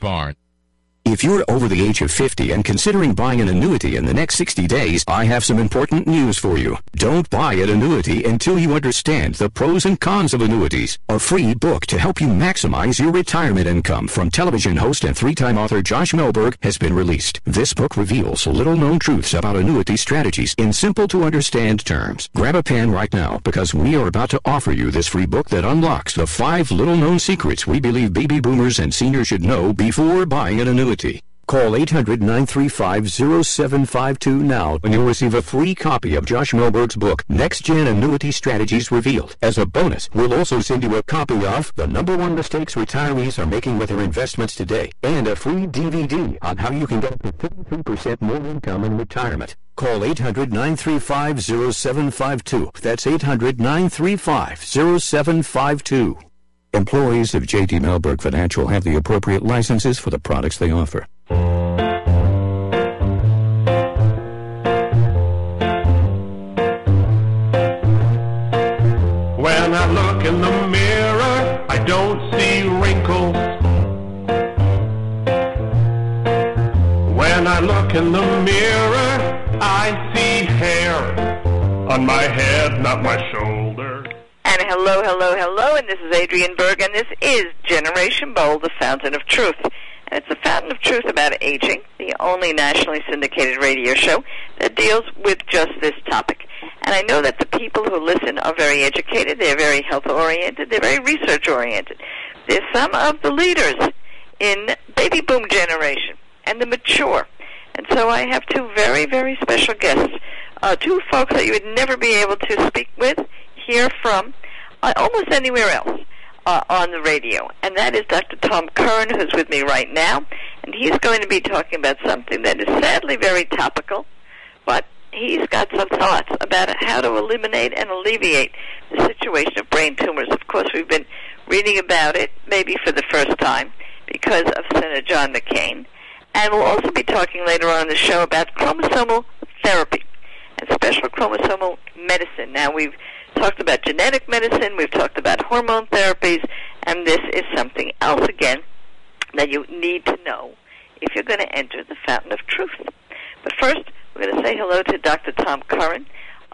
Barn. If you're over the age of 50 and considering buying an annuity in the next 60 days, I have some important news for you. Don't buy an annuity until you understand the pros and cons of annuities. A free book to help you maximize your retirement income from television host and three-time author Josh Melberg has been released. This book reveals little-known truths about annuity strategies in simple-to-understand terms. Grab a pen right now because we are about to offer you this free book that unlocks the 5 little-known secrets we believe baby boomers and seniors should know before buying an annuity. Call 800-935-0752 now and you'll receive a free copy of Josh Melberg's book, Next Gen Annuity Strategies Revealed. As a bonus, we'll also send you a copy of The #1 Mistakes Retirees Are Making with Their Investments Today and a free DVD on how you can get up to 53% more income in retirement. Call 800-935-0752. That's 800-935-0752. Employees of J.D. Melberg Financial have the appropriate licenses for the products they offer. When I look in the mirror, I don't see wrinkles. When I look in the mirror, I see hair on my head, not my shoulder. And hello, and this is Adrienne Berg, and this is Generation Bold, the Fountain of Truth. And it's the Fountain of Truth about aging, the only nationally syndicated radio show that deals with just this topic. And I know that the people who listen are very educated, they're very health-oriented, they're very research-oriented. They're some of the leaders in baby boom generation and the mature. And so I have 2 very, very special guests, 2 folks that you would never be able to speak with, hear from, almost anywhere else on the radio. And that is Dr. Tom Curran, who's with me right now. And he's going to be talking about something that is sadly very topical, but he's got some thoughts about how to eliminate and alleviate the situation of brain tumors. Of course, we've been reading about it, maybe for the first time, because of Senator John McCain. And we'll also be talking later on in the show about chromosomal therapy and special chromosomal medicine. Now, we've talked about genetic medicine, we've talked about hormone therapies, and this is something else, again, that you need to know if you're going to enter the Fountain of Truth. But first, we're going to say hello to Dr. Tom Curran.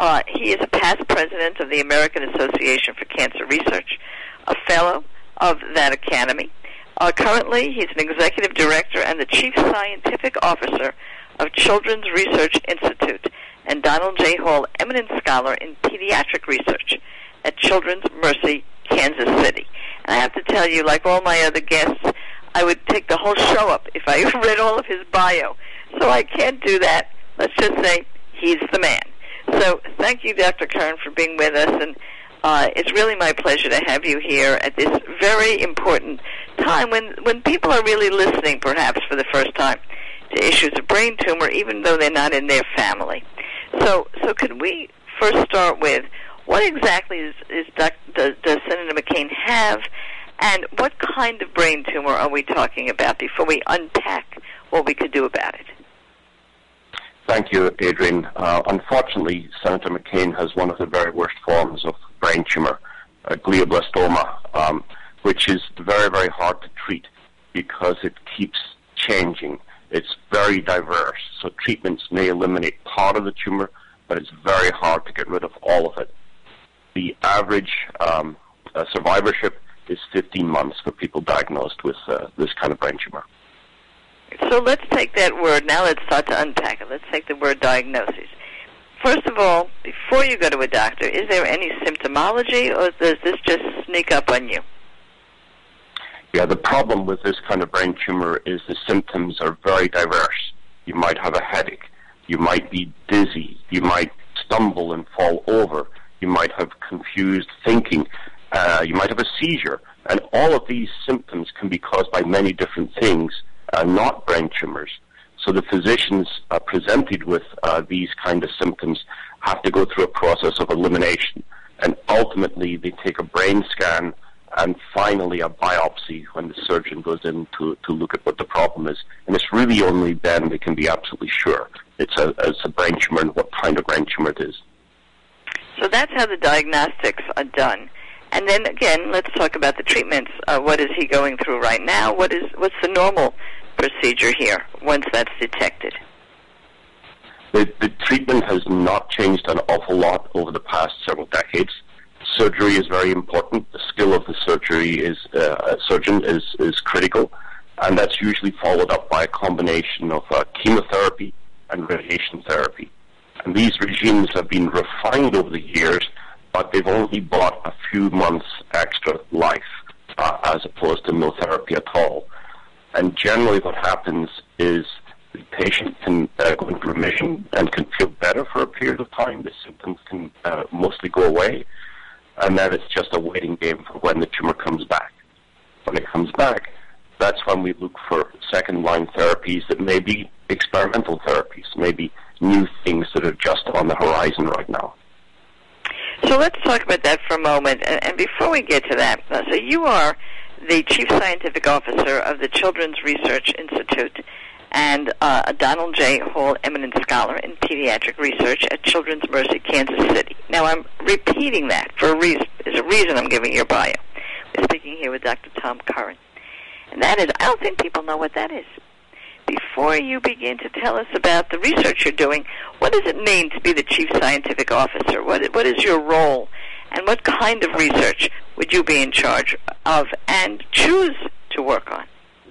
He is a past president of the American Association for Cancer Research, a fellow of that academy. Currently, he's an executive director and the chief scientific officer of Children's Research Institute, and Donald J. Hall, eminent scholar in pediatric research at Children's Mercy, Kansas City. And I have to tell you, like all my other guests, I would take the whole show up if I read all of his bio. So I can't do that. Let's just say he's the man. So thank you, Dr. Curran, for being with us. And it's really my pleasure to have you here at this very important time when people are really listening, perhaps for the first time, to issues of brain tumor, even though they're not in their family. So could we first start with what exactly does Senator McCain have, and what kind of brain tumor are we talking about before we unpack what we could do about it? Thank you, Adrienne. Unfortunately, Senator McCain has one of the very worst forms of brain tumor, glioblastoma, which is very, very hard to treat because it keeps changing. It's very diverse, so treatments may eliminate part of the tumor, but it's very hard to get rid of all of it. The average survivorship is 15 months for people diagnosed with this kind of brain tumor. So let's take that word. Now let's start to unpack it. Let's take the word diagnosis. First of all, before you go to a doctor, is there any symptomology, or does this just sneak up on you? Yeah, the problem with this kind of brain tumor is the symptoms are very diverse. You might have a headache. You might be dizzy. You might stumble and fall over. You might have confused thinking. You might have a seizure. And all of these symptoms can be caused by many different things, not brain tumors. So the physicians presented with these kind of symptoms have to go through a process of elimination. And ultimately, they take a brain scan and finally a biopsy when the surgeon goes in to look at what the problem is. And it's really only then they can be absolutely sure it's a brain tumor and what kind of brain tumor it is. So that's how the diagnostics are done. And then again, let's talk about the treatments. What is he going through right now? What's the normal procedure here once that's detected? The treatment has not changed an awful lot over the past several decades. Surgery is very important. The skill of the surgeon is critical, and that's usually followed up by a combination of chemotherapy and radiation therapy. And these regimes have been refined over the years, but they've only brought a few months extra life as opposed to no therapy at all. And generally what happens is the patient can go into remission and can feel better for a period of time. The symptoms can mostly go away, and then it's just a waiting game for when the tumor comes back. When it comes back, that's when we look for second-line therapies that may be experimental therapies, maybe new things that are just on the horizon right now. So let's talk about that for a moment. And before we get to that, so you are the Chief Scientific Officer of the Children's Research Institute and a Donald J. Hall Eminent Scholar in Pediatric Research at Children's Mercy, Kansas City. Now, I'm repeating that for a reason. There's a reason I'm giving your bio. We're speaking here with Dr. Tom Curran. And that is, I don't think people know what that is. Before you begin to tell us about the research you're doing, what does it mean to be the Chief Scientific Officer? What is your role? And what kind of research would you be in charge of and choose to work on?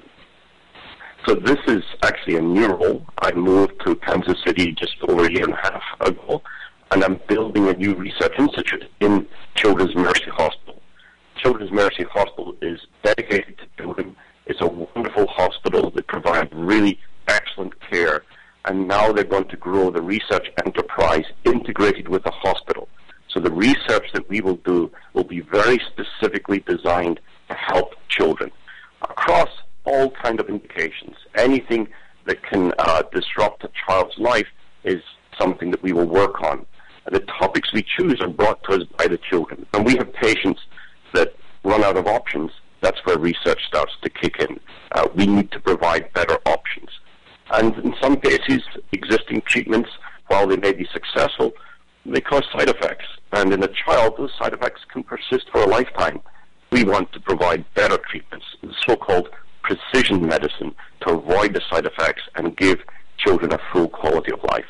So this is actually a new role. I moved to Kansas City just over a year and a half ago, and I'm building a new research institute in Children's Mercy Hospital. Children's Mercy Hospital is dedicated to children. It's a wonderful hospital that provides really excellent care, and now they're going to grow the research enterprise integrated with the hospital. So the research that we will do will be very specifically designed to help children across all kind of indications. Anything that can disrupt a child's life is something that we will work on. And the topics we choose are brought to us by the children. And we have patients that run out of options. That's where research starts to kick in. We need to provide better options. And in some cases, existing treatments, while they may be successful, they cause side effects. And in a child, those side effects can persist for a lifetime. We want to provide better treatments, so-called precision medicine, to avoid the side effects and give children a full quality of life.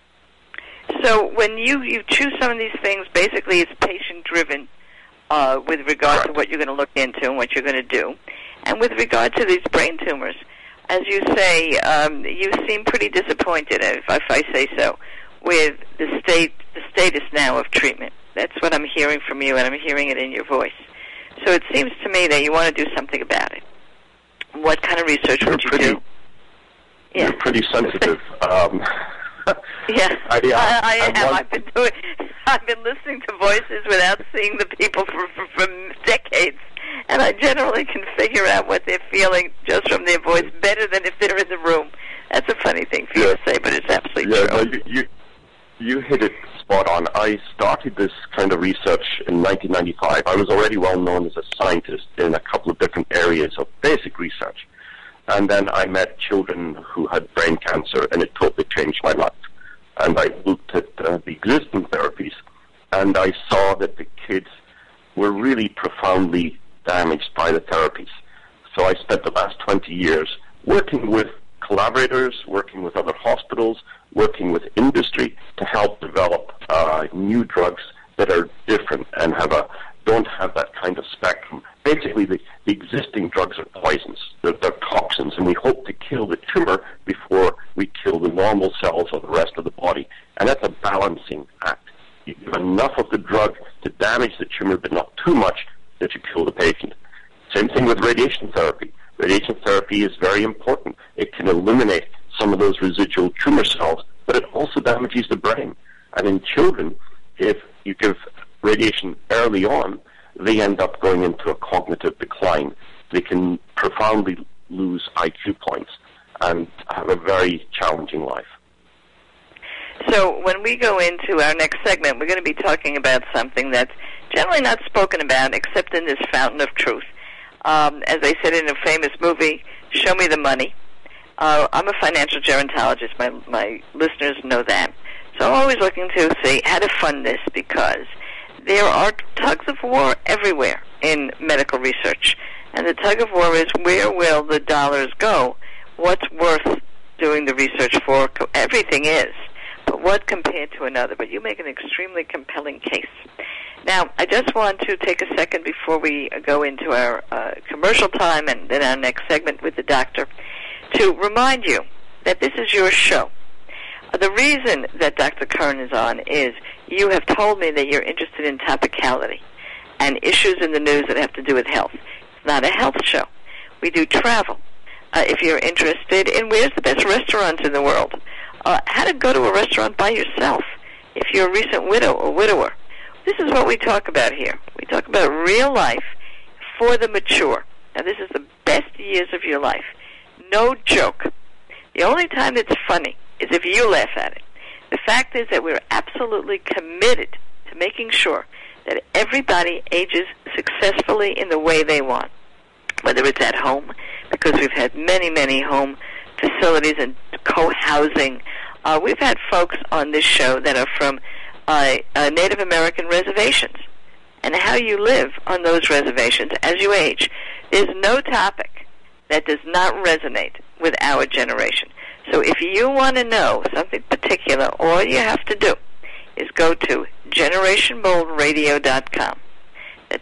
So when you choose some of these things, basically it's patient-driven with regard to what you're going to look into and what you're going to do. And with regard to these brain tumors, as you say, you seem pretty disappointed, if I say so, with the status now of treatment. That's what I'm hearing from you, and I'm hearing it in your voice. So it seems to me that you want to do something about it. What kind of research would you do? Yeah. You're pretty sensitive. Yeah, I am. I've been listening to voices without seeing the people for decades, and I generally can figure out what they're feeling just from their voice better than if they're in the room. That's a funny thing for you to say, but it's absolutely true. No, you hit it spot on. I started this kind of research in 1995. I was already well known as a scientist in a couple of different areas of basic research. And then I met children who had brain cancer, and it totally changed my life. And I looked at the existing therapies, and I saw that the kids were really profoundly damaged by the therapies. So I spent the last 20 years working with collaborators, working with other hospitals, working with industry to help develop new drugs that are different and don't have that kind of spectrum. Basically, the existing drugs are poisons. They're toxins, and we hope to kill the tumor before we kill the normal cells of the rest of the body. And that's a balancing act. You give enough of the drug to damage the tumor, but not too much that you kill the patient. Same thing with radiation therapy. Radiation therapy is very important. It can eliminate some of those residual tumor cells, but it also damages the brain. And in children, if you give radiation early on, they end up going into a cognitive decline. They can profoundly lose IQ points and have a very challenging life. So when we go into our next segment, we're going to be talking about something that's generally not spoken about except in this Fountain of Truth. As I said in a famous movie, Show Me the Money. I'm a financial gerontologist. My listeners know that. So I'm always looking to see how to fund this, because There are tugs of war everywhere in medical research. And the tug of war is, where will the dollars go? What's worth doing the research for? Everything is. But what compared to another? But you make an extremely compelling case. Now, I just want to take a second before we go into our commercial time and then our next segment with the doctor to remind you that this is your show. The reason that Dr. Curran is on is you have told me that you're interested in topicality and issues in the news that have to do with health. It's not a health show. We do travel. If you're interested in where's the best restaurants in the world, how to go to a restaurant by yourself, if you're a recent widow or widower. This is what we talk about here. We talk about real life for the mature. Now, this is the best years of your life. No joke. The only time it's funny is if you laugh at it. The fact is that we're absolutely committed to making sure that everybody ages successfully in the way they want, whether it's at home, because we've had many, many home facilities and co-housing. We've had folks on this show that are from Native American reservations and how you live on those reservations as you age. There's no topic that does not resonate with our generation. So if you want to know something particular, all you have to do is go to GenerationBoldRadio.com. That's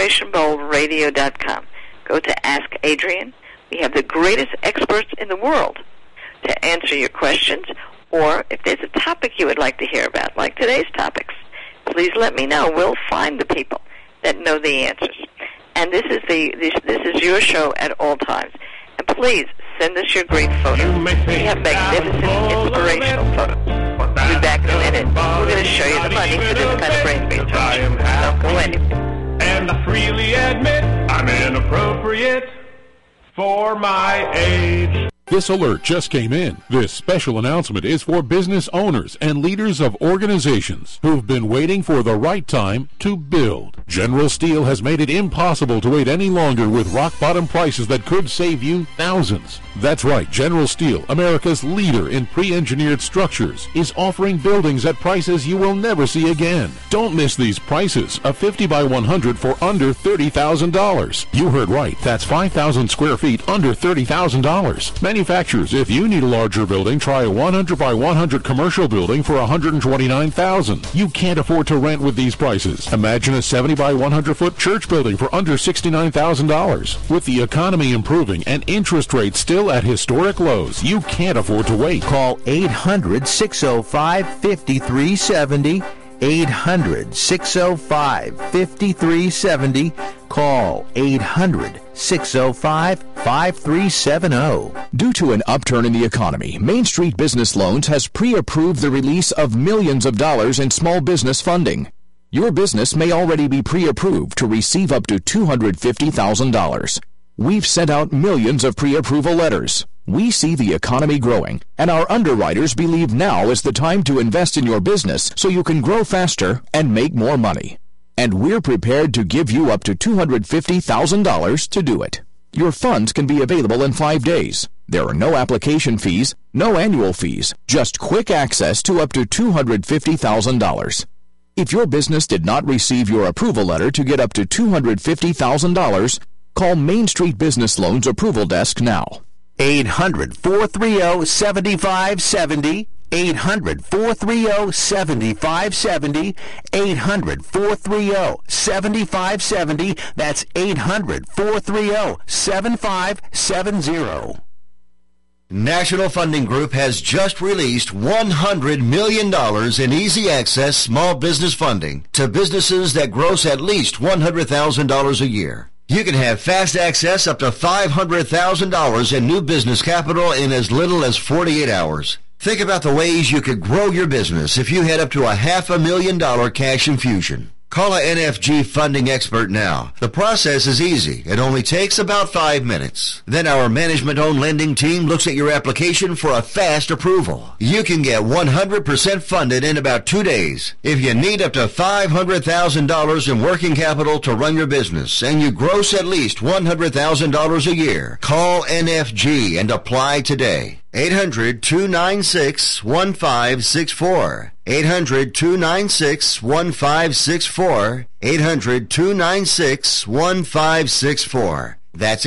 GenerationBoldRadio.com. Go to Ask Adrian. We have the greatest experts in the world to answer your questions, or if there's a topic you would like to hear about, like today's topics, please let me know. We'll find the people that know the answers. And this is your show at all times. And please send us your great photos. We have magnificent, inspirational photos. We'll be back in a minute. We're going to show you the money for this kind of brain research. Don't go anywhere. And I freely admit I'm inappropriate for my age. This alert just came in. This special announcement is for business owners and leaders of organizations who've been waiting for the right time to build. General Steel has made it impossible to wait any longer with rock-bottom prices that could save you thousands. That's right, General Steel, America's leader in pre-engineered structures, is offering buildings at prices you will never see again. Don't miss these prices. A 50 by 100 for under $30,000. You heard right. That's 5,000 square feet under $30,000. Manufacturers, if you need a larger building, try a 100 by 100 commercial building for $129,000. You can't afford to rent with these prices. Imagine a 70 by 100 foot church building for under $69,000. With the economy improving and interest rates still at historic lows, you can't afford to wait. Call 800-605-5370. 800-605-5370. Call 800-605-5370. Due to an upturn in the economy, Main Street Business Loans has pre-approved the release of millions of dollars in small business funding. Your business may already be pre-approved to receive up to $250,000. We've sent out millions of pre-approval letters. We see the economy growing, and our underwriters believe now is the time to invest in your business so you can grow faster and make more money. And we're prepared to give you up to $250,000 to do it. Your funds can be available in 5 days. There are no application fees, no annual fees, just quick access to up to $250,000. If your business did not receive your approval letter to get up to $250,000, call Main Street Business Loans Approval Desk now. 800-430-7570. 800-430-7570. 800-430-7570. That's 800-430-7570. National Funding Group has just released $100 million in easy access small business funding to businesses that gross at least $100,000 a year. You can have fast access up to $500,000 in new business capital in as little as 48 hours. Think about the ways you could grow your business if you had up to $500,000 cash infusion. Call a NFG funding expert now. The process is easy. It only takes about 5 minutes. Then our management-owned lending team looks at your application for a fast approval. You can get 100% funded in about 2 days. If you need up to $500,000 in working capital to run your business and you gross at least $100,000 a year, call NFG and apply today. 800-296-1564. 800-296-1564. 800-296-1564. That's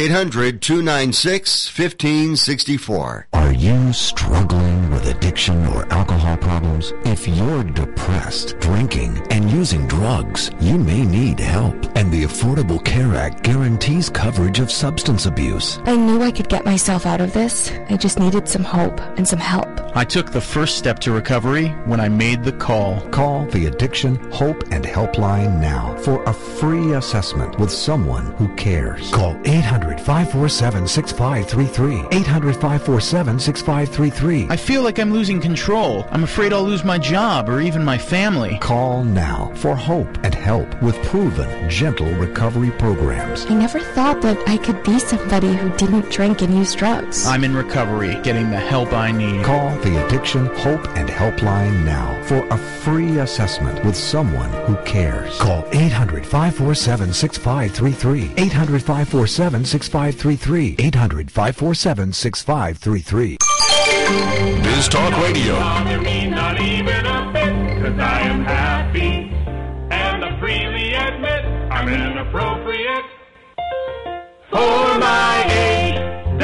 800-296-1564. Are you struggling with addiction or alcohol problems? If you're depressed, drinking, and using drugs, you may need help. And the Affordable Care Act guarantees coverage of substance abuse. I knew I could get myself out of this. I just needed some hope and some help. I took the first step to recovery when I made the call. Call the Addiction Hope and Helpline now for a free assessment with someone who cares. Call 800-547-6533. 800-547-6533. I feel like I'm losing control. I'm afraid I'll lose my job or even my family. Call now for hope and help with proven, gentle recovery programs. I never thought that I could be somebody who didn't drink and use drugs. I'm in recovery, getting the help I need. Call the Addiction Hope and Helpline now for a free assessment with someone who cares. Call 800-547-6533. 800-547-6533. 800-547-6533. Biz Talk Radio. Not even a bit, 'cause I am happy, and I freely admit I'm inappropriate for my age.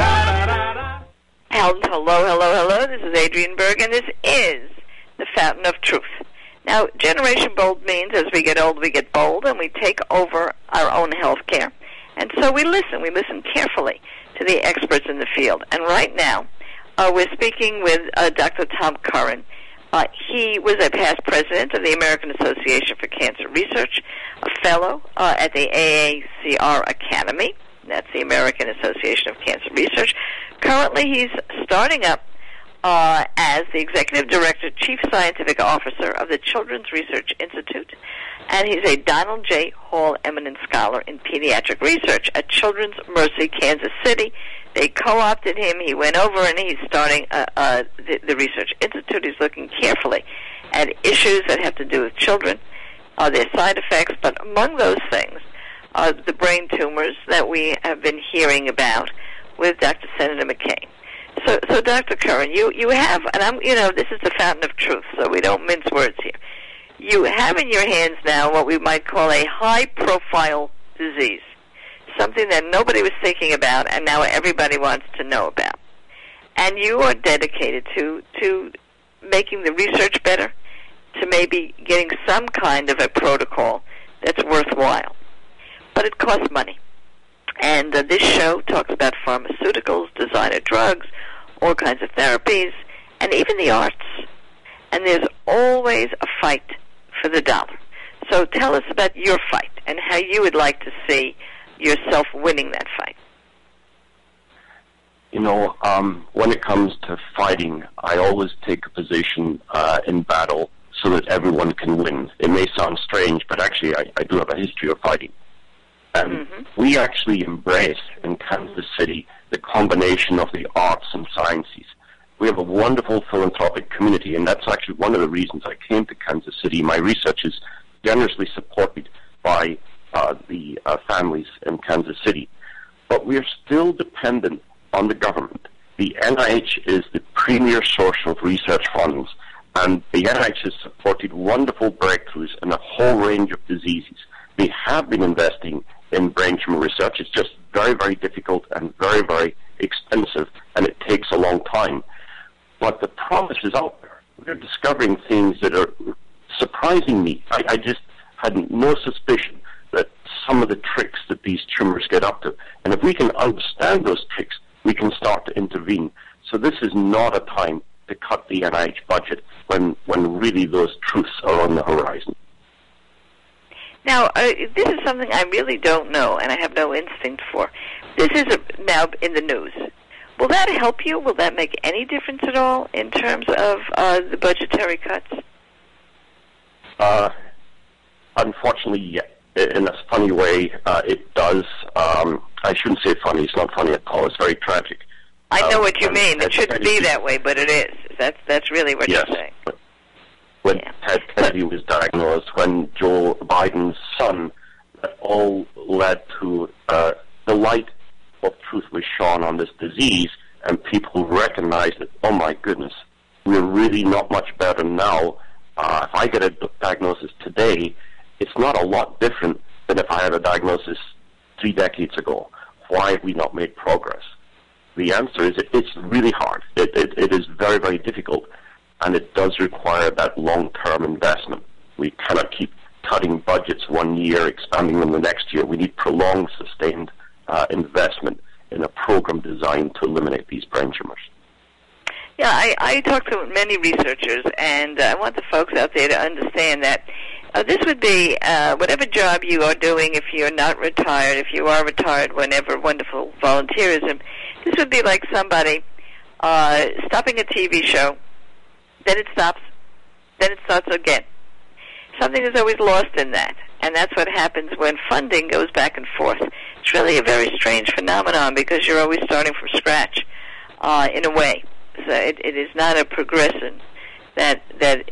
Hello. This is Adrienne Berg, and this is the Fountain of Truth. Now, Generation Bold means as we get old, we get bold, and we take over our own health care. And so we listen carefully to the experts in the field. And right now, we're speaking with Dr. Tom Curran. He was a past president of the American Association for Cancer Research, a fellow at the AACR Academy. That's the American Association of Cancer Research. Currently, he's starting up as the Executive Director, Chief Scientific Officer of the Children's Research Institute, and he's a Donald J. Hall Eminent Scholar in Pediatric Research at Children's Mercy, Kansas City. They co-opted him. He went over, and he's starting the Research Institute. He's looking carefully at issues that have to do with children, their side effects, but among those things, the brain tumors that we have been hearing about with Dr. Senator McCain. So Dr. Curran, you have, and this is the Fountain of Truth, so we don't mince words here. You have in your hands now what we might call a high-profile disease, something that nobody was thinking about, and now everybody wants to know about. And you are dedicated to making the research better, to maybe getting some kind of a protocol that's worthwhile. But it costs money. And this show talks about pharmaceuticals, designer drugs, all kinds of therapies, and even the arts. And there's always a fight for the dollar. So tell us about your fight and how you would like to see yourself winning that fight. When it comes to fighting, I always take a position in battle so that everyone can win. It may sound strange, but actually I do have a history of fighting. We actually embrace in Kansas City the combination of the arts and sciences. We have a wonderful philanthropic community, and that's actually one of the reasons I came to Kansas City. My research is generously supported by the families in Kansas City. But we are still dependent on the government. The NIH is the premier source of research funds, and the NIH has supported wonderful breakthroughs in a whole range of diseases. They have been investing in brain tumor research. It's just very, very difficult and very, very expensive, and it takes a long time. But the promise is out there. We're discovering things that are surprising me. I just had no suspicion that some of the tricks that these tumors get up to. And if we can understand those tricks, we can start to intervene. So this is not a time to cut the NIH budget when really those truths are on the horizon. Now, this is something I really don't know, and I have no instinct for. This is now in the news. Will that help you? Will that make any difference at all in terms of the budgetary cuts? Unfortunately, yeah. In a funny way, it does. I shouldn't say funny. It's not funny at all. It's very tragic. I know what you mean. It shouldn't be that way, but it is. That's really what you're saying. When Ted Kennedy was diagnosed, when Joe Biden's son, that all led to the light of truth was shone on this disease, and people recognize that, oh my goodness, we're really not much better now. If I get a diagnosis today, it's not a lot different than if I had a diagnosis 3 decades ago. Why have we not made progress? The answer is it's really hard. It is very, very difficult, and it does require that long-term investment. We cannot keep cutting budgets one year, expanding them the next year. We need prolonged, sustained investment in a program designed to eliminate these brain tumors. Yeah, I talk to many researchers, and I want the folks out there to understand that this would be whatever job you are doing, if you're not retired, if you are retired, whenever, wonderful volunteerism, this would be like somebody stopping a TV show, then it stops, then it starts again. Something is always lost in that, and that's what happens when funding goes back and forth. It's really a very strange phenomenon because you're always starting from scratch in a way. So it is not a progression that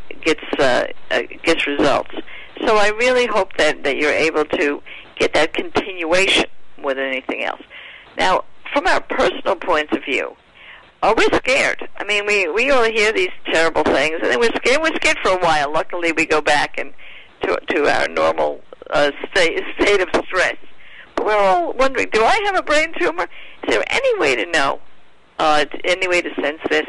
gets results. So I really hope that you're able to get that continuation more than anything else. Now, from our personal points of view, we're scared. I mean, we all hear these terrible things, and then we're scared. We're scared for a while. Luckily, we go back and to our normal state of stress. But we're all wondering, do I have a brain tumor? Is there any way to know? Any way to sense this?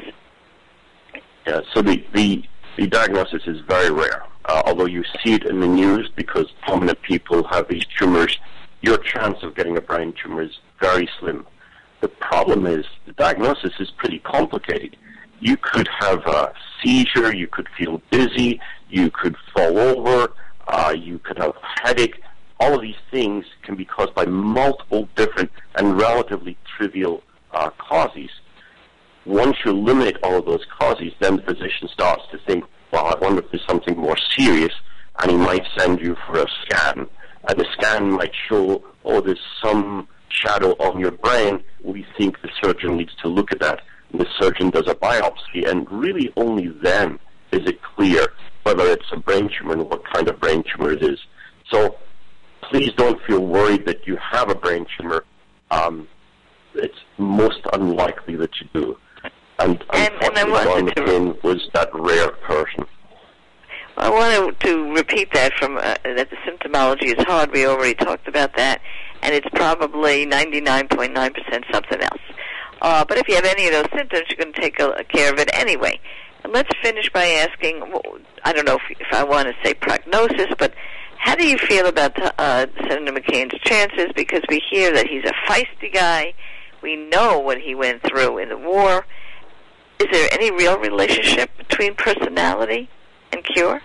Yeah, so the diagnosis is very rare. Although you see it in the news because prominent people have these tumors, your chance of getting a brain tumor is very slim. The problem is the diagnosis is pretty complicated. You could have a seizure, you could feel dizzy, you could fall over, you could have a headache. All of these things can be caused by multiple different and relatively trivial causes. Once you eliminate all of those causes, then the physician starts to think, well, I wonder if there's something more serious, and he might send you for a scan. And the scan might show, oh, there's some shadow on your brain. We think the surgeon needs to look at that. And the surgeon does a biopsy, and really only then is it clear whether it's a brain tumor and what kind of brain tumor it is. So please don't feel worried that you have a brain tumor. It's most unlikely that you do. And unfortunately, John McCain was that rare person. I wanted to repeat that that the symptomology is hard. We already talked about that, and it's probably 99.9% something else. But if you have any of those symptoms, you're going to take care of it anyway. And let's finish by asking, I don't know if I want to say prognosis, but how do you feel about Senator McCain's chances? Because we hear that he's a feisty guy. We know what he went through in the war. Is there any real relationship between personality and cure?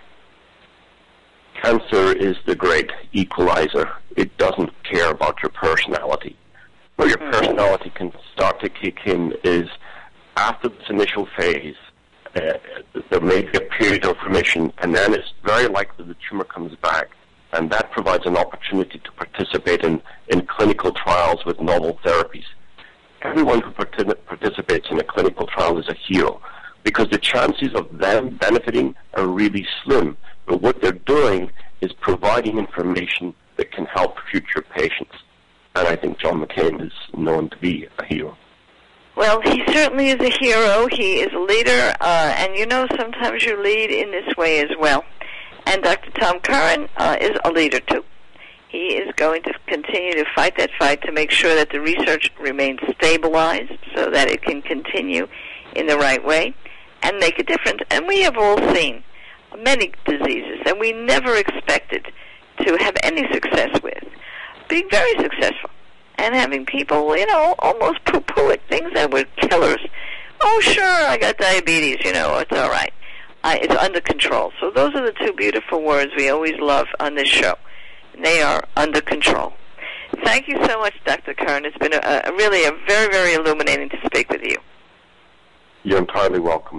Cancer is the great equalizer. It doesn't care about your personality. Where your personality can start to kick in is after this initial phase, there may be a period of remission, and then it's very likely the tumor comes back, and that provides an opportunity to participate in clinical trials with novel therapies. Everyone who participates in a clinical trial is a hero because the chances of them benefiting are really slim. But what they're doing is providing information that can help future patients. And I think John McCain is known to be a hero. Well, he certainly is a hero. He is a leader, and you know sometimes you lead in this way as well. And Dr. Tom Curran is a leader, too. He is going to continue to fight that fight to make sure that the research remains stabilized so that it can continue in the right way and make a difference. And we have all seen many diseases that we never expected to have any success with, being very successful, and having people, almost poo-poo at things that were killers. Oh, sure, I got diabetes, it's all right. It's under control. So those are the two beautiful words we always love on this show. They are under control. Thank you so much, Dr. Curran. It's been really a very, very illuminating to speak with you. You're entirely welcome.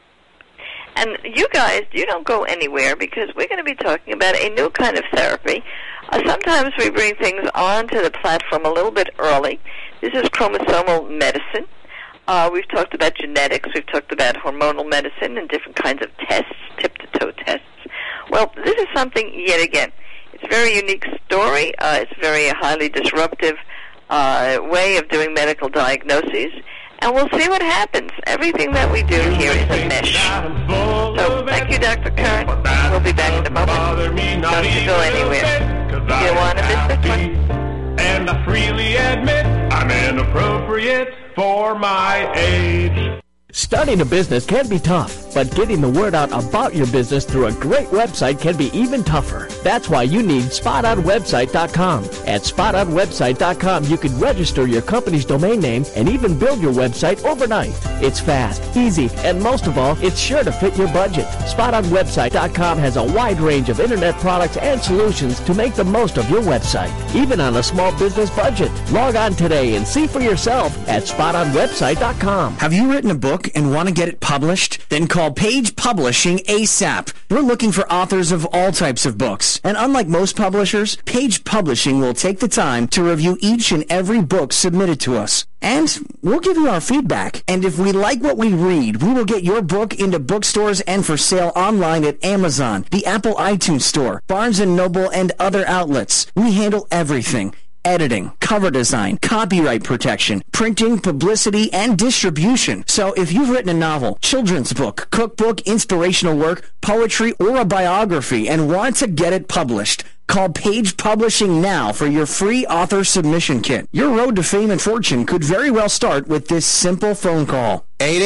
And you guys, you don't go anywhere because we're going to be talking about a new kind of therapy. Sometimes we bring things onto the platform a little bit early. This is chromosomal medicine. We've talked about genetics. We've talked about hormonal medicine and different kinds of tests, tip-to-toe tests. Well, this is something, yet again, it's a very unique story. It's a very highly disruptive way of doing medical diagnoses. and we'll see what happens. Everything that we do here is a mesh. So thank you, Dr. Kern. We'll be back in a moment. Don't you go anywhere. You want to miss this one? And I freely admit I'm inappropriate for my age. Starting a business can be tough, but getting the word out about your business through a great website can be even tougher. That's why you need SpotOnWebsite.com. At SpotOnWebsite.com, you can register your company's domain name and even build your website overnight. It's fast, easy, and most of all, it's sure to fit your budget. SpotOnWebsite.com has a wide range of internet products and solutions to make the most of your website, even on a small business budget. Log on today and see for yourself at SpotOnWebsite.com. Have you written a book and want to get it published? Then call Page Publishing ASAP. We're looking for authors of all types of books. And unlike most publishers, Page Publishing will take the time to review each and every book submitted to us. And we'll give you our feedback. And if we like what we read, we will get your book into bookstores and for sale online at Amazon, the Apple iTunes Store, Barnes & Noble, and other outlets. We handle everything. Editing, cover design, copyright protection, printing, publicity, and distribution. So if you've written a novel, children's book, cookbook, inspirational work, poetry, or a biography and want to get it published, call Page Publishing now for your free author submission kit. Your road to fame and fortune could very well start with this simple phone call.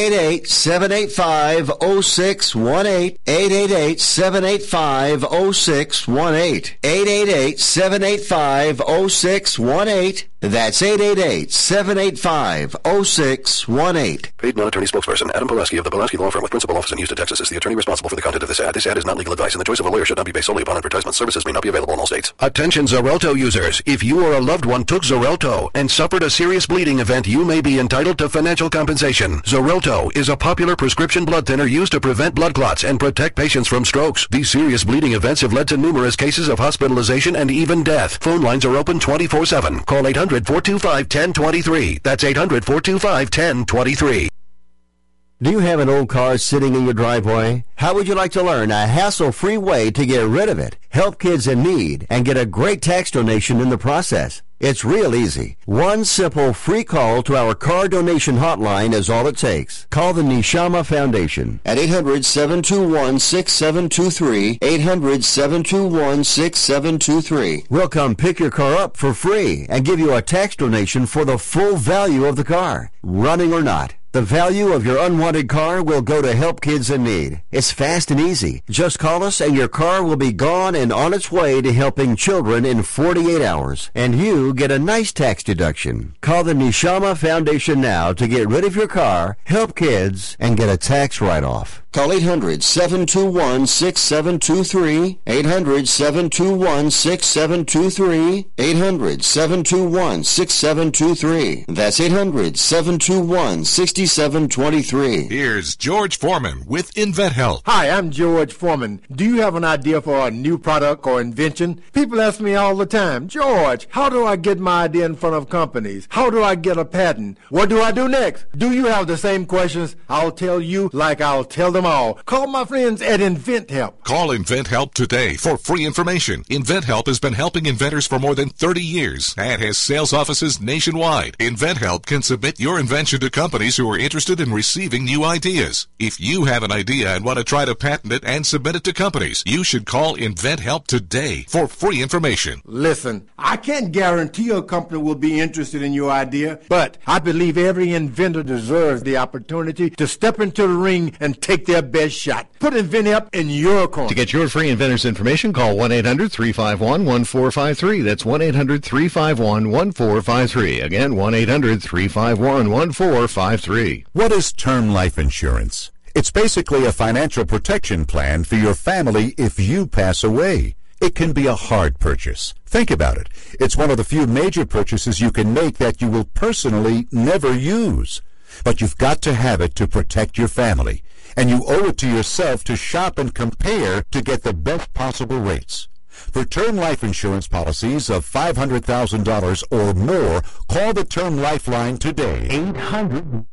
888-785-0618. 888-785-0618. 888-785-0618. That's 888-785-0618. Paid non-attorney spokesperson Adam Pulaski of the Pulaski Law Firm with principal office in Houston, Texas is the attorney responsible for the content of this ad. This ad is not legal advice, and the choice of a lawyer should not be based solely upon advertisement. Services may not be available in all states. Attention Xarelto users. If you or a loved one took Xarelto and suffered a serious bleeding event, you may be entitled to financial compensation. Xarelto is a popular prescription blood thinner used to prevent blood clots and protect patients from strokes. These serious bleeding events have led to numerous cases of hospitalization and even death. Phone lines are open 24/7. Call 800-425-1023. That's 800-425-1023. Do you have an old car sitting in your driveway? How would you like to learn a hassle-free way to get rid of it, help kids in need, and get a great tax donation in the process? It's real easy. One simple free call to our car donation hotline is all it takes. Call the Neshama Foundation at 800-721-6723, 800-721-6723. We'll come pick your car up for free and give you a tax donation for the full value of the car, running or not. The value of your unwanted car will go to help kids in need. It's fast and easy. Just call us and your car will be gone and on its way to helping children in 48 hours. And you get a nice tax deduction. Call the Neshama Foundation now to get rid of your car, help kids, and get a tax write-off. Call 800-721-6723, 800-721-6723, 800-721-6723. That's 800-721-6723. Here's George Foreman with InventHelp. Hi, I'm George Foreman. Do you have an idea for a new product or invention? People ask me all the time, George, how do I get my idea in front of companies? How do I get a patent? What do I do next? Do you have the same questions? I'll tell you like I'll tell them all. Call my friends at InventHelp. Call InventHelp today for free information. InventHelp has been helping inventors for more than 30 years and has sales offices nationwide. InventHelp can submit your invention to companies who are interested in receiving new ideas. If you have an idea and want to try to patent it and submit it to companies, you should call InventHelp today for free information. Listen, I can't guarantee a company will be interested in your idea, but I believe every inventor deserves the opportunity to step into the ring and take their best shot. Put InventHelp in your corner. To get your free inventor's information, call 1-800-351-1453. That's 1-800-351-1453. Again, 1-800-351-1453. What is term life insurance? It's basically a financial protection plan for your family if you pass away. It can be a hard purchase. Think about it. It's one of the few major purchases you can make that you will personally never use. But you've got to have it to protect your family. And you owe it to yourself to shop and compare to get the best possible rates. For term life insurance policies of $500,000 or more, call the Term Lifeline today. 800.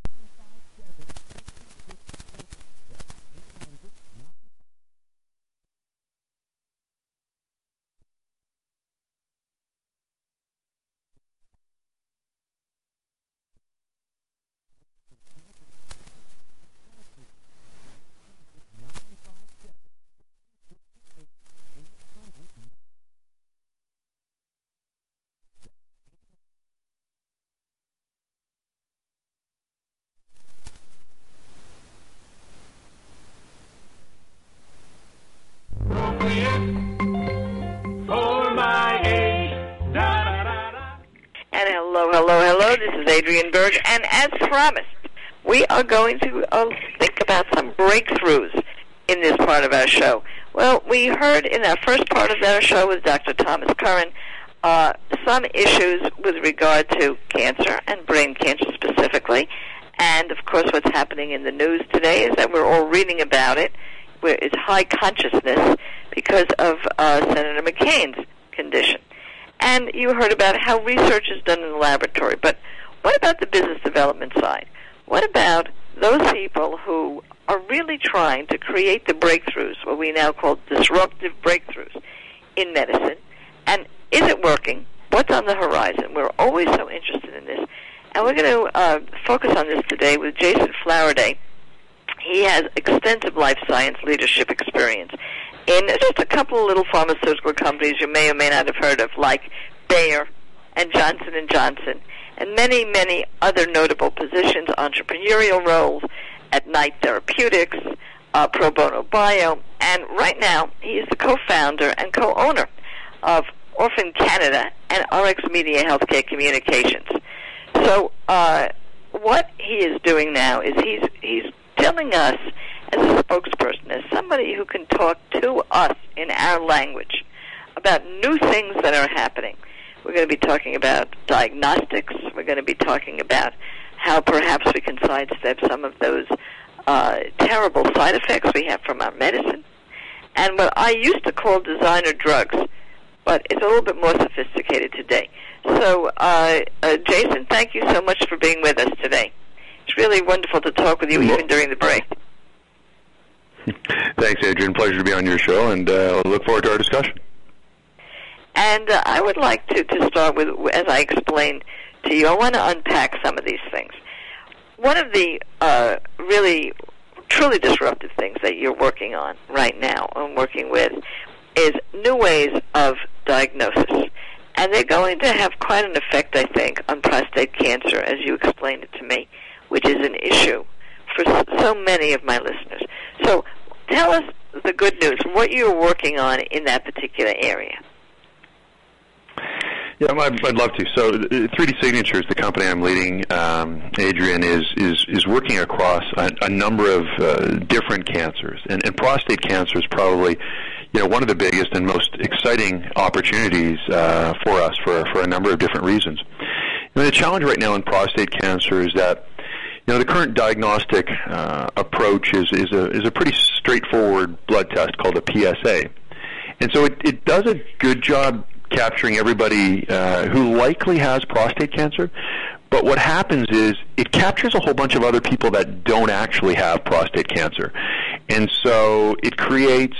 hello. This is Adrienne Berg, and as promised, we are going to think about some breakthroughs in this part of our show. Well, we heard in our first part of our show with Dr. Thomas Curran some issues with regard to cancer and brain cancer specifically. And, of course, what's happening in the news today is that we're all reading about it, where it's high consciousness because of Senator McCain's condition. And you heard about how research is done in the laboratory. But what about the business development side? What about those people who are really trying to create the breakthroughs, what we now call disruptive breakthroughs in medicine? And is it working? What's on the horizon? We're always so interested in this. And we're going to focus on this today with Jason Flowerday. He has extensive life science leadership experience in just a couple of little pharmaceutical companies you may or may not have heard of, like Bayer and Johnson & Johnson, and many, many other notable positions, entrepreneurial roles at Knight Therapeutics, Pro Bono Bio, and right now he is the co-founder and co-owner of Orphan Canada and RX Media Healthcare Communications. So what he is doing now is he's telling us as a spokesperson, as somebody who can talk to us in our language about new things that are happening. We're going to be talking about diagnostics. We're going to be talking about how perhaps we can sidestep some of those terrible side effects we have from our medicine. And what I used to call designer drugs, but it's a little bit more sophisticated today. So, Jason, thank you so much for being with us today. It's really wonderful to talk with you even during the break. Thanks, Adrienne. Pleasure to be on your show, and look forward to our discussion. And I would like to start with, as I explained to you, I want to unpack some of these things. One of the really, truly disruptive things that you're working on right now and working with is new ways of diagnosis. And they're going to have quite an effect, I think, on prostate cancer, as you explained it to me, which is an issue for so many of my listeners. So tell us the good news, what you're working on in that particular area. Yeah, I'd love to. So 3D Signatures, the company I'm leading, Adrienne, is working across a number of different cancers. And prostate cancer is probably one of the biggest and most exciting opportunities for us for a number of different reasons. The challenge right now in prostate cancer is that the current diagnostic approach is a pretty straightforward blood test called a PSA, and so it does a good job capturing everybody who likely has prostate cancer. But what happens is it captures a whole bunch of other people that don't actually have prostate cancer. And so it creates,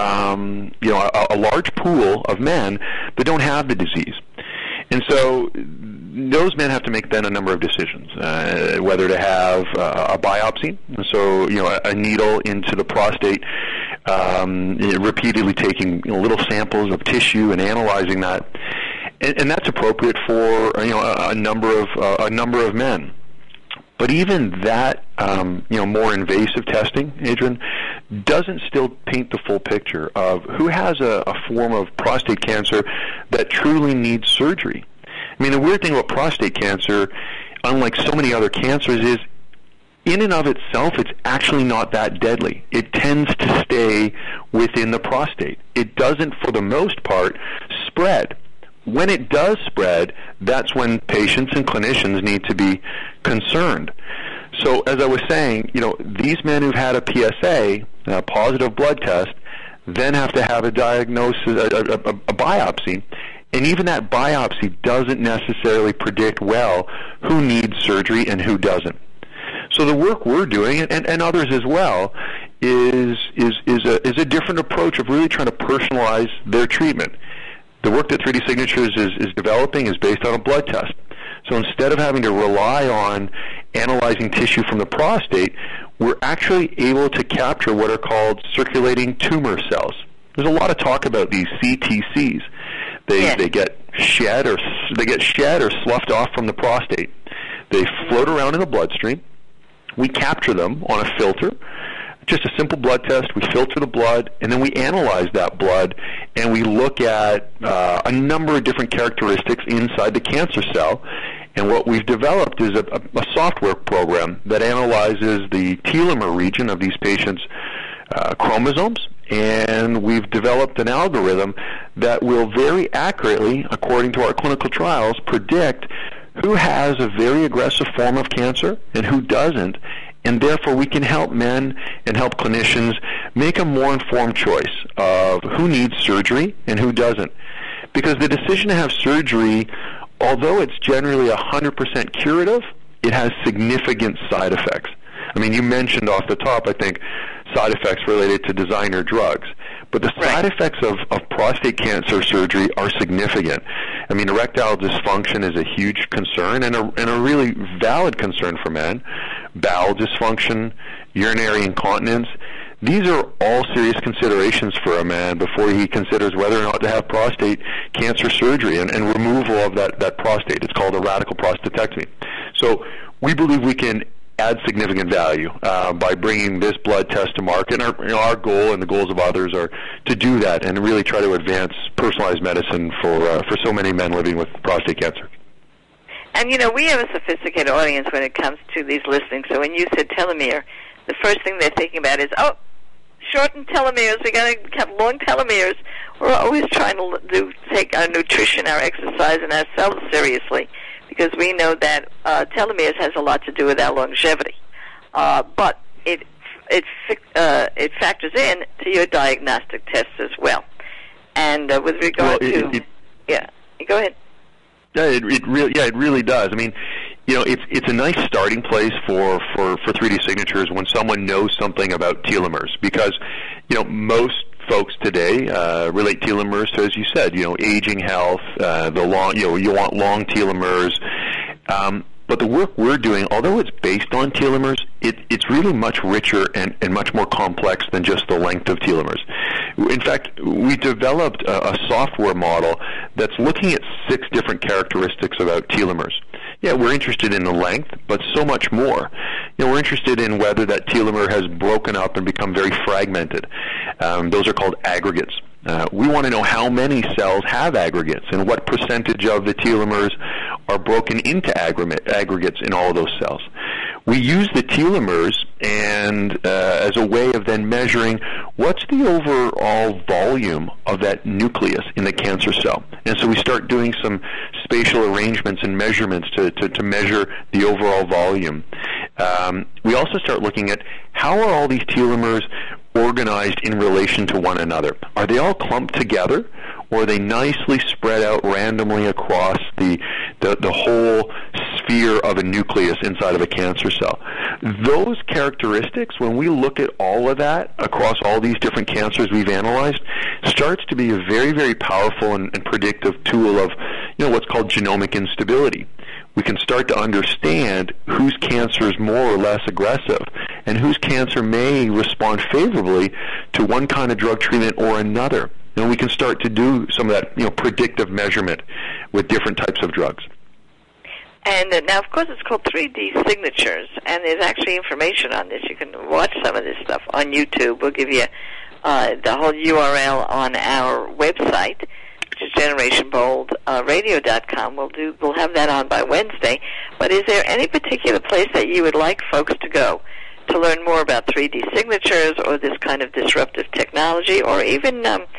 a large pool of men that don't have the disease. And so those men have to make then a number of decisions, whether to have a biopsy, so, a needle into the prostate, repeatedly taking little samples of tissue and analyzing that. And that's appropriate for a number of men. But even that more invasive testing, Adrienne, doesn't still paint the full picture of who has a form of prostate cancer that truly needs surgery. I mean, the weird thing about prostate cancer, unlike so many other cancers, is in and of itself, it's actually not that deadly. It tends to stay within the prostate. It doesn't, for the most part, spread. When it does spread, that's when patients and clinicians need to be concerned. So, as I was saying, these men who've had a PSA, a positive blood test, then have to have a diagnosis, a biopsy, and even that biopsy doesn't necessarily predict well who needs surgery and who doesn't. So the work we're doing, and others as well, is a different approach of really trying to personalize their treatment. The work that 3D Signatures is developing is based on a blood test. So instead of having to rely on analyzing tissue from the prostate, we're actually able to capture what are called circulating tumor cells. There's a lot of talk about these CTCs. They get shed or sloughed off from the prostate. They float around in the bloodstream. We capture them on a filter, just a simple blood test. We filter the blood, and then we analyze that blood, and we look at a number of different characteristics inside the cancer cell. And what we've developed is a software program that analyzes the telomere region of these patients' chromosomes, and we've developed an algorithm that will very accurately, according to our clinical trials, predict who has a very aggressive form of cancer and who doesn't, and therefore we can help men and help clinicians make a more informed choice of who needs surgery and who doesn't. Because the decision to have surgery, although it's generally 100% curative, it has significant side effects. I mean, you mentioned off the top, I think, side effects related to designer drugs. But the side effects of prostate cancer surgery are significant. I mean, erectile dysfunction is a huge concern and a really valid concern for men. Bowel dysfunction, urinary incontinence. These are all serious considerations for a man before he considers whether or not to have prostate cancer surgery and removal of that prostate. It's called a radical prostatectomy. So we believe we can add significant value by bringing this blood test to market. And our goal and the goals of others are to do that and really try to advance personalized medicine for so many men living with prostate cancer. And, we have a sophisticated audience when it comes to these listening. So when you said telomere, the first thing they're thinking about is, shorten telomeres. We got to have long telomeres. We're always trying to take our nutrition, our exercise, and ourselves seriously, because we know that telomeres has a lot to do with our longevity. But it factors in to your diagnostic tests as well. And with regard to go ahead. Yeah, it really does. I mean, it's a nice starting place for 3D signatures when someone knows something about telomeres, because most folks today relate telomeres to, as you said, aging, health, you want long telomeres. But the work we're doing, although it's based on telomeres, it's really much richer and much more complex than just the length of telomeres. In fact, we developed a software model that's looking at 6 different characteristics about telomeres. Yeah, we're interested in the length, but so much more. We're interested in whether that telomere has broken up and become very fragmented. Those are called aggregates. We want to know how many cells have aggregates and what percentage of the telomeres are broken into aggregates in all of those cells. We use the telomeres and as a way of then measuring what's the overall volume of that nucleus in the cancer cell. And so we start doing some spatial arrangements and measurements to measure the overall volume. We also start looking at how are all these telomeres organized in relation to one another. Are they all clumped together, or are they nicely spread out randomly across the whole sphere of a nucleus inside of a cancer cell? Those characteristics, when we look at all of that across all these different cancers we've analyzed, starts to be a very, very powerful and predictive tool of what's called genomic instability. We can start to understand whose cancer is more or less aggressive and whose cancer may respond favorably to one kind of drug treatment or another. And we can start to do some of that predictive measurement with different types of drugs. And now, of course, it's called 3D signatures, and there's actually information on this. You can watch some of this stuff on YouTube. We'll give you the whole URL on our website, which is GenerationBoldRadio.com. We'll have that on by Wednesday. But is there any particular place that you would like folks to go to learn more about 3D signatures or this kind of disruptive technology, or even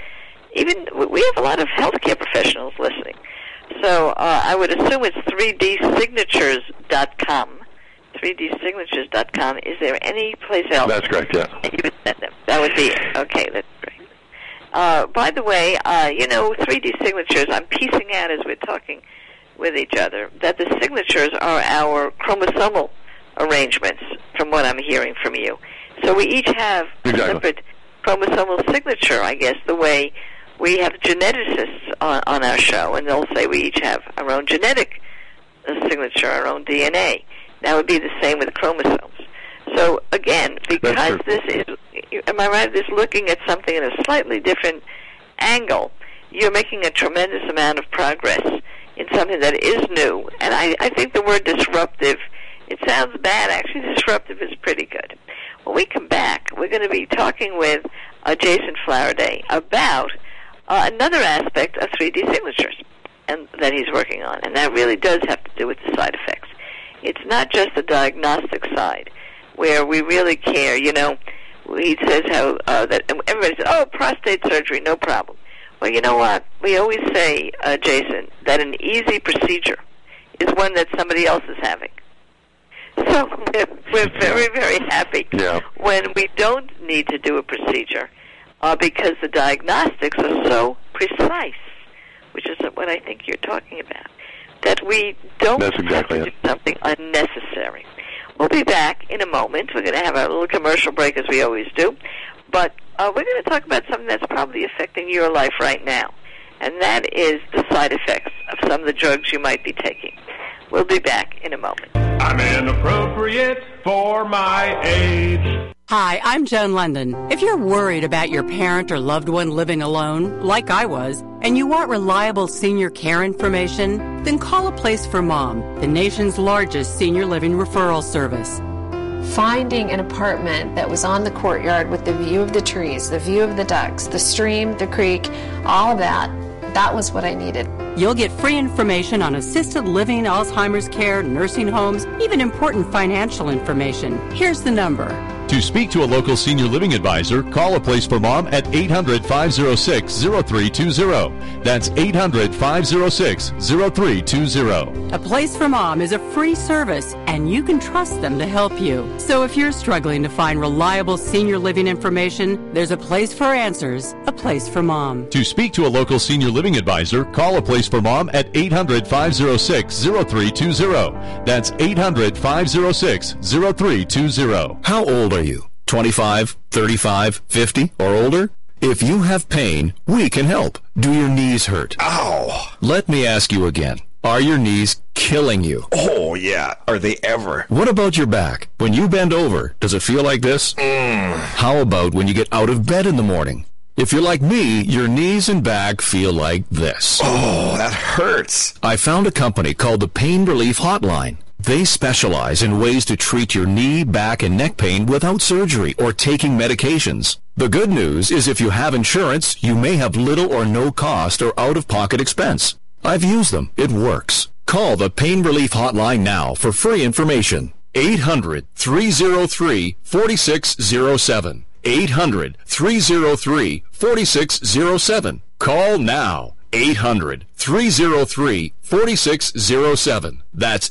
we have a lot of healthcare professionals listening. So I would assume it's 3dsignatures.com. 3dsignatures.com. Is there any place else? That's correct, yeah. You would send them? That would be okay. That's great. By the way, 3D signatures, I'm piecing out as we're talking with each other that the signatures are our chromosomal arrangements, from what I'm hearing from you. So we each have a separate chromosomal signature, I guess, the way we have geneticists on our show, and they'll say we each have our own genetic signature, our own DNA. That would be the same with chromosomes. So, again, because this is, am I right, this looking at something in a slightly different angle, you're making a tremendous amount of progress in something that is new. And I think the word disruptive, it sounds bad. Actually, disruptive is pretty good. When we come back, we're going to be talking with Jason Flowerday about another aspect of 3D signatures. and that he's working on, and that really does have to do with the side effects. It's not just the diagnostic side where we really care. You know, he says how that everybody says, "Oh, prostate surgery, no problem." Well, you know what? We always say, Jason, that an easy procedure is one that somebody else is having. So we're very, very happy when we don't need to do a procedure because the diagnostics are so precise, which is what I think you're talking about, that we don't have to do something unnecessary. We'll be back in a moment. We're going to have a little commercial break, as we always do, but we're going to talk about something that's probably affecting your life right now, and that is the side effects of some of the drugs you might be taking. We'll be back in a moment. I'm inappropriate for my age. Hi, I'm Joan London. If you're worried about your parent or loved one living alone, like I was, and you want reliable senior care information, then call A Place for Mom, the nation's largest senior living referral service. Finding an apartment that was on the courtyard with the view of the trees, the view of the ducks, the stream, the creek, all of that, that was what I needed. You'll get free information on assisted living, Alzheimer's care, nursing homes, even important financial information. Here's the number. To speak to a local senior living advisor, call A Place for Mom at 800-506-0320. That's 800-506-0320. A Place for Mom is a free service, and you can trust them to help you. So if you're struggling to find reliable senior living information, there's a place for answers, A Place for Mom. To speak to a local senior living advisor, call A Place for Mom at 800-506-0320. That's 800-506-0320. How old are you? 25, 35, 50, or older? If you have pain, we can help. Do your knees hurt? Ow! Let me ask you again. Are your knees killing you? Oh, yeah. Are they ever? What about your back? When you bend over, does it feel like this? How about when you get out of bed in the morning? If you're like me, your knees and back feel like this. Oh, that hurts. I found a company called the Pain Relief Hotline. They specialize in ways to treat your knee, back, and neck pain without surgery or taking medications. The good news is if you have insurance, you may have little or no cost or out-of-pocket expense. I've used them. It works. Call the Pain Relief Hotline now for free information. 800-303-4607. 800-303-4607. Call now. 800-303-4607. That's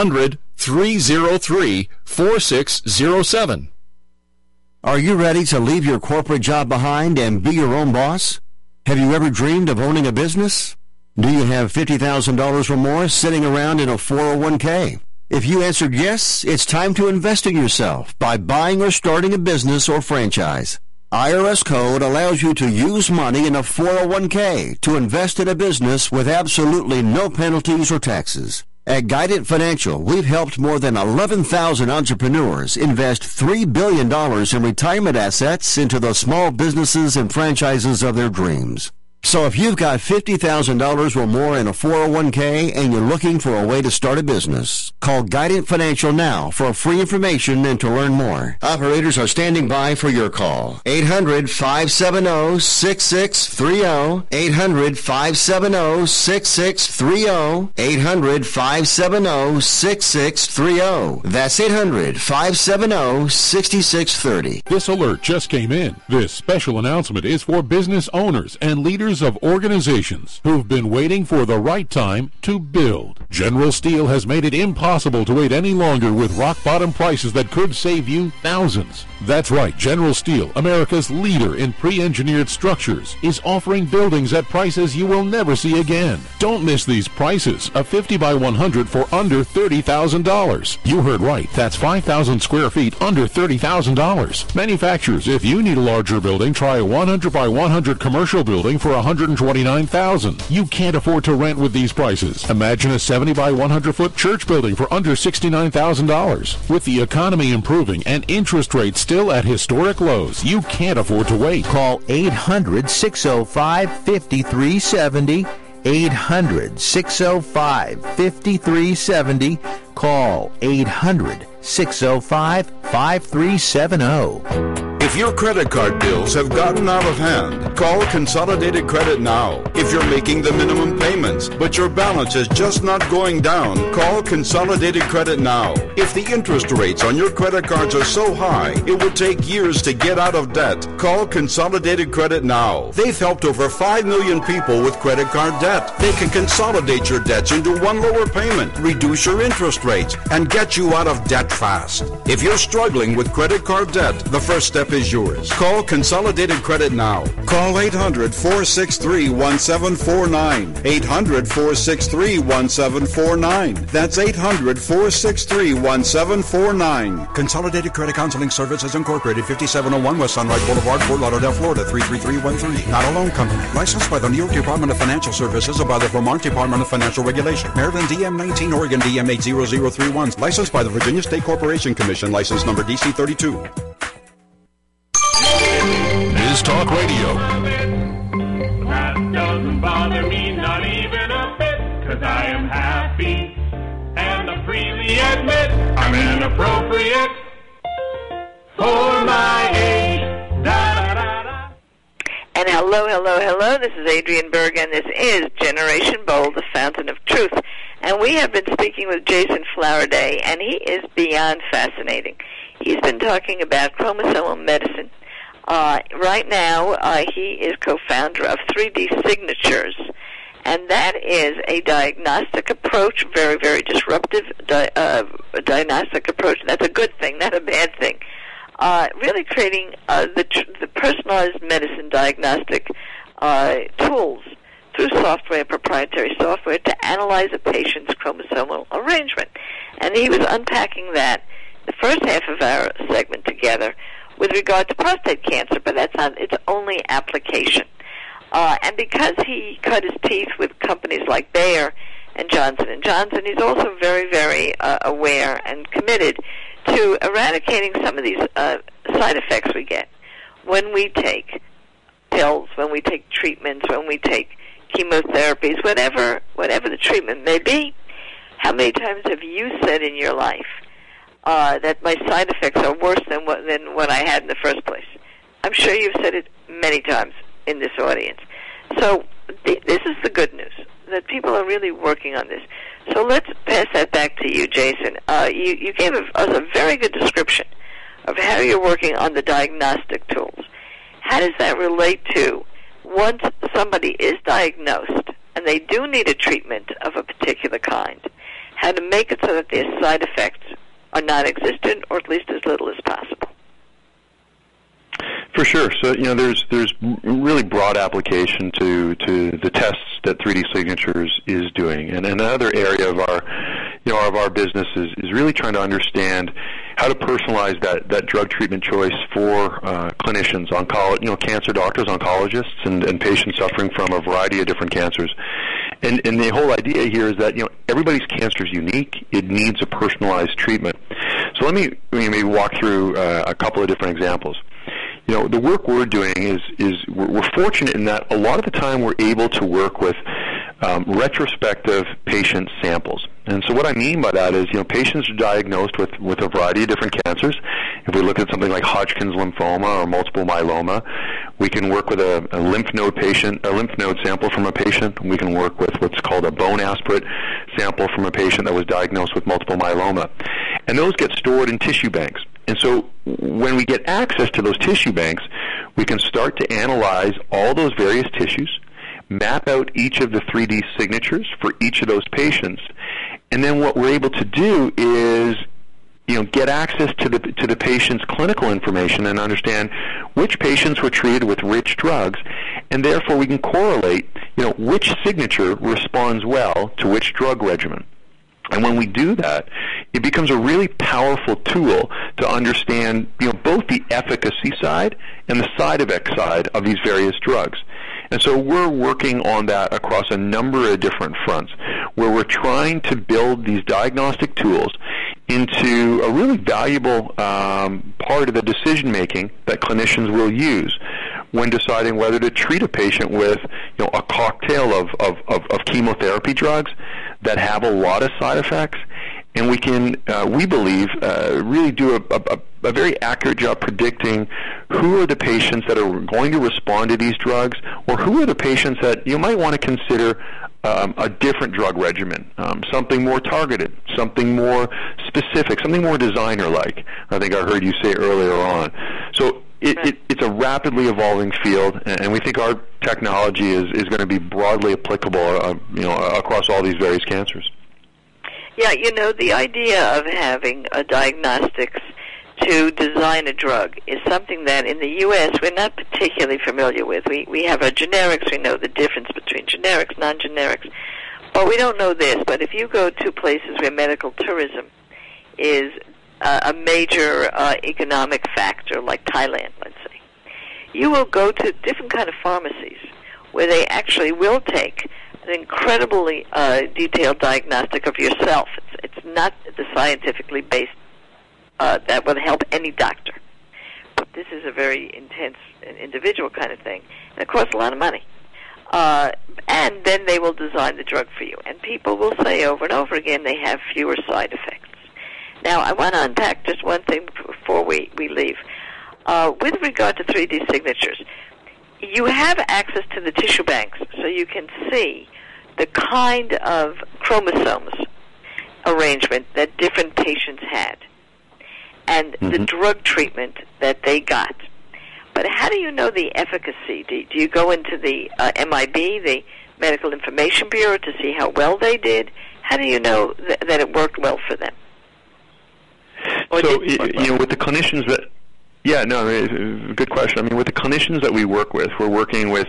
800-303-4607. Are you ready to leave your corporate job behind and be your own boss? Have you ever dreamed of owning a business? Do you have $50,000 or more sitting around in a 401k? If you answered yes, it's time to invest in yourself by buying or starting a business or franchise. IRS code allows you to use money in a 401k to invest in a business with absolutely no penalties or taxes. At Guidant Financial, we've helped more than 11,000 entrepreneurs invest $3 billion in retirement assets into the small businesses and franchises of their dreams. So if you've got $50,000 or more in a 401k and you're looking for a way to start a business, call Guidant Financial now for free information and to learn more. Operators are standing by for your call. 800-570-6630. 800-570-6630. 800-570-6630. That's 800-570-6630. This alert just came in. This special announcement is for business owners and leaders of organizations who've been waiting for the right time to build. General Steel has made it impossible to wait any longer with rock-bottom prices that could save you thousands. That's right, General Steel, America's leader in pre-engineered structures, is offering buildings at prices you will never see again. Don't miss these prices. A 50 by 100 for under $30,000. You heard right. That's 5,000 square feet under $30,000. Manufacturers, if you need a larger building, try a 100 by 100 commercial building for $129,000. You can't afford to rent with these prices. Imagine a 70 by 100 foot church building for under $69,000. With the economy improving and interest rates still at historic lows, you can't afford to wait. Call 800-605-5370. 800-605-5370. Call 800-605-5370. If your credit card bills have gotten out of hand, call Consolidated Credit now. If you're making the minimum payments, but your balance is just not going down, call Consolidated Credit now. If the interest rates on your credit cards are so high, it will take years to get out of debt. Call Consolidated Credit now. They've helped over 5 million people with credit card debt. They can consolidate your debts into one lower payment, reduce your interest rates, and get you out of debt fast. If you're struggling with credit card debt, the first step is yours. Call Consolidated Credit now. Call 800-463-1749. 800-463-1749. That's 800-463-1749. Consolidated Credit Counseling Services Incorporated, 5701 West Sunrise Boulevard, Fort Lauderdale, Florida, 33313. Not a loan company. Licensed by the New York Department of Financial Services or by the Vermont Department of Financial Regulation. Maryland DM 19, Oregon DM 80031. Licensed by the Virginia State Corporation Commission. License number DC 32. Biz Talk Radio. That doesn't bother me, not even a bit, 'cause I am happy and I freely admit I'm inappropriate for my age. And hello, hello, hello. This is Adrienne Berg, and this is Generation Bold, the Fountain of Truth. And we have been speaking with Jason Flowerday, and he is beyond fascinating. He's been talking about chromosomal medicine. Right now, he is co-founder of 3D Signatures, and that is a diagnostic approach, very, very disruptive diagnostic approach. That's a good thing, not a bad thing. Really creating the personalized medicine diagnostic tools through software, proprietary software, to analyze a patient's chromosomal arrangement. And he was unpacking that the first half of our segment together with regard to prostate cancer, but that's not its only application. And because he cut his teeth with companies like Bayer and Johnson & Johnson, he's also very, very aware and committed to eradicating some of these side effects we get when we take pills, when we take treatments, when we take chemotherapies, whatever the treatment may be. How many times have you said in your life that my side effects are worse than what I had in the first place? I'm sure you've said it many times in this audience. So this is the good news, that people are really working on this. So let's pass that back to you, Jason. You gave us a very good description of how you're working on the diagnostic tools. How does that relate to once somebody is diagnosed and they do need a treatment of a particular kind, how to make it so that their side effects are non-existent, or at least as little as possible? For sure. So, there's really broad application to the tests that 3D Signatures is doing. And another area of our business is really trying to understand how to personalize that drug treatment choice for clinicians, cancer doctors, oncologists, and patients suffering from a variety of different cancers. And the whole idea here is that, everybody's cancer is unique. It needs a personalized treatment. So let me maybe walk through a couple of different examples. The work we're doing is we're fortunate in that a lot of the time we're able to work with retrospective patient samples. And so what I mean by that is, patients are diagnosed with a variety of different cancers. If we look at something like Hodgkin's lymphoma or multiple myeloma, we can work with a lymph node sample from a patient. We can work with what's called a bone aspirate sample from a patient that was diagnosed with multiple myeloma. And those get stored in tissue banks. And so when we get access to those tissue banks, we can start to analyze all those various tissues, map out each of the 3D signatures for each of those patients, and then what we're able to do is get access to the patient's clinical information and understand which patients were treated with which drugs, and therefore we can correlate which signature responds well to which drug regimen. And when we do that, it becomes a really powerful tool to understand, both the efficacy side and the side effect side of these various drugs. And so we're working on that across a number of different fronts, where we're trying to build these diagnostic tools into a really valuable part of the decision-making that clinicians will use when deciding whether to treat a patient with a cocktail of chemotherapy drugs that have a lot of side effects. And we can, we believe, really do a very accurate job predicting who are the patients that are going to respond to these drugs, or who are the patients that you might want to consider a different drug regimen, something more targeted, something more specific, something more designer-like. I think I heard you say earlier on. So it's a rapidly evolving field, and we think our technology is going to be broadly applicable, across all these various cancers. Yeah, the idea of having a diagnostics to design a drug is something that in the U.S. we're not particularly familiar with. We have our generics. We know the difference between generics, non-generics. But we don't know this. But if you go to places where medical tourism is a major economic factor, like Thailand, let's say, you will go to different kind of pharmacies where they actually will take an incredibly detailed diagnostic of yourself. It's not the scientifically based that would help any doctor. But this is a very intense and individual kind of thing. And it costs a lot of money. And then they will design the drug for you. And people will say over and over again they have fewer side effects. Now, I want to unpack just one thing before we leave. With regard to 3D signatures, you have access to the tissue banks, so you can see the kind of chromosomes arrangement that different patients had and the drug treatment that they got. But how do you know the efficacy? Do you go into the MIB, the Medical Information Bureau, to see how well they did? How do you know that it worked well for them? So, with the clinicians that... Yeah, no, good question. I mean, with the clinicians that we work with, we're working with,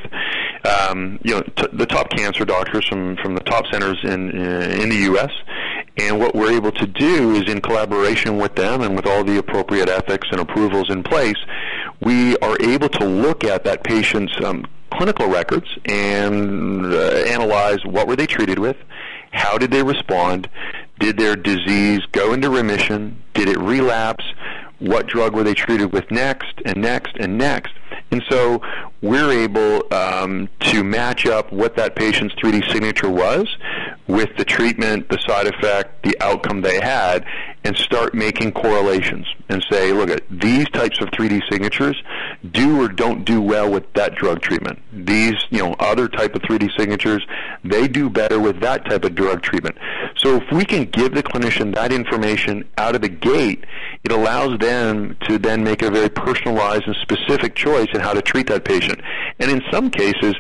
the top cancer doctors from the top centers in the U.S., and what we're able to do is, in collaboration with them and with all the appropriate ethics and approvals in place, we are able to look at that patient's clinical records and analyze what were they treated with, how did they respond, did their disease go into remission, did it relapse, what drug were they treated with next and next and next. And so we're able to match up what that patient's 3D signature was with the treatment, the side effect, the outcome they had, and start making correlations and say, look, at these types of 3D signatures do or don't do well with that drug treatment. These, other type of 3D signatures, they do better with that type of drug treatment. So if we can give the clinician that information out of the gate, it allows them to then make a very personalized and specific choice in how to treat that patient. And in some cases,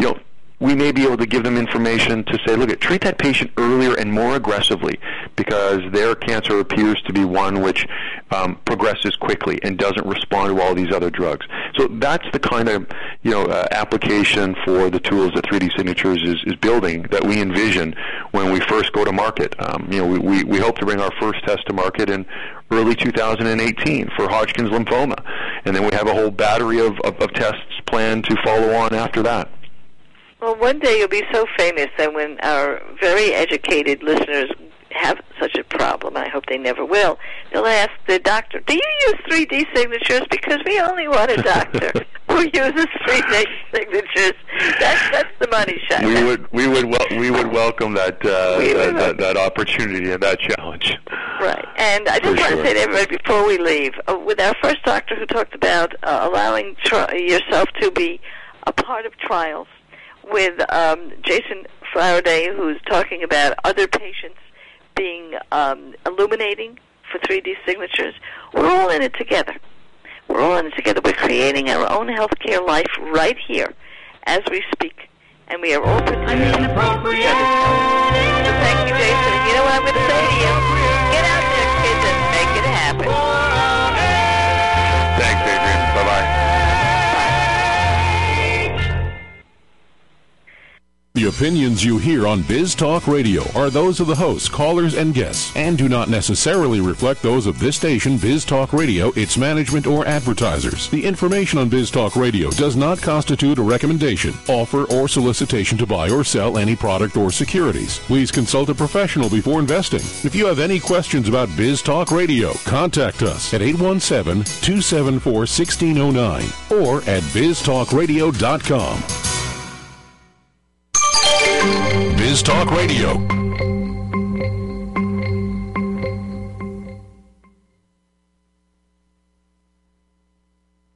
we may be able to give them information to say, look, treat that patient earlier and more aggressively because their cancer appears to be one which progresses quickly and doesn't respond to all these other drugs. So that's the kind of application for the tools that 3D Signatures is building that we envision when we first go to market. We hope to bring our first test to market in early 2018 for Hodgkin's lymphoma, and then we have a whole battery of tests planned to follow on after that. Well, one day you'll be so famous that when our very educated listeners have such a problem, I hope they never will, they'll ask the doctor, do you use 3D signatures? Because we only want a doctor who uses 3D signatures. That's the money shot. We would welcome that opportunity and that challenge. Right. And I just want to say to everybody before we leave, with our first doctor who talked about allowing yourself to be a part of trials, with Jason Faraday, who's talking about other patients being illuminating for 3D signatures. We're all in it together. We're creating our own healthcare life right here as we speak. And we are all participating. So thank you, Jason. And you know what I'm going to say to you? Get out there, kids, and make it happen. Thanks, Adrian. Bye-bye. The opinions you hear on Biz Talk Radio are those of the hosts, callers, and guests, and do not necessarily reflect those of this station, Biz Talk Radio, its management, or advertisers. The information on Biz Talk Radio does not constitute a recommendation, offer, or solicitation to buy or sell any product or securities. Please consult a professional before investing. If you have any questions about Biz Talk Radio, contact us at 817-274-1609 or at biztalkradio.com. Biz Talk Radio.